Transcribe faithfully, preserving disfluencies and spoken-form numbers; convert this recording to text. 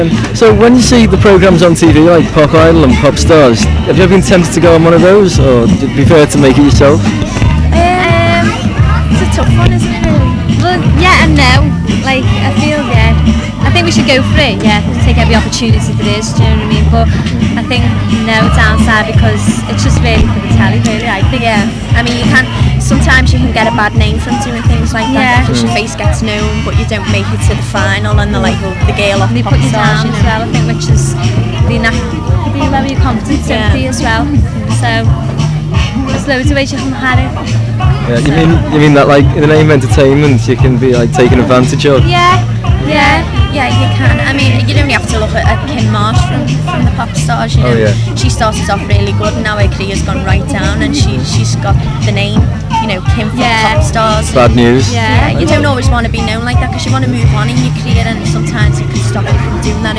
So when you see the programmes on T V like Pop Idol and Pop Stars, have you ever been tempted to go on one of those, or do you prefer to make it yourself? Um, it's a tough one, isn't it, really? Well, yeah and no. Like, I feel, yeah, I think we should go for it, yeah, take every opportunity there is, do you know what I mean? But I think no downside because it's just really for the telly, really, I think. Yeah, I mean, you can't, sometimes you can get a bad name from doing things like Yeah. that because your face gets known, but you don't make it to the final, and they're like, well, the girl off And they Pop put you Stars, down you as know. well, I think, which is being that, being very confident Yeah. sympathy as well. So, there's loads of ways you can have it. Yeah, you mean you mean that like in the name of entertainment you can be like taken advantage of? Yeah, Yeah, yeah, you can. I mean, you'd only have to look at, at Kim Marsh from, from the Pop Stars, you know. Oh, yeah. She started off really good and now her career's gone right down, and she, she's got the name, you know, Kim from Yeah. Pop Stars. Bad news. Yeah, you don't always want to be known like that because you want to move on in your career, and sometimes it can stop you from doing that.